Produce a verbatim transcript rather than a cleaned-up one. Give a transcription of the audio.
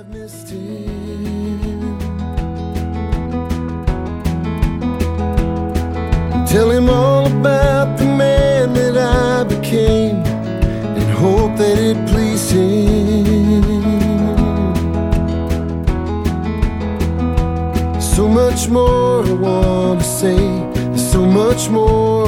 I've missed him. Tell him all about the man that I became and hope that it pleased him. So much more I want to say, there's so much more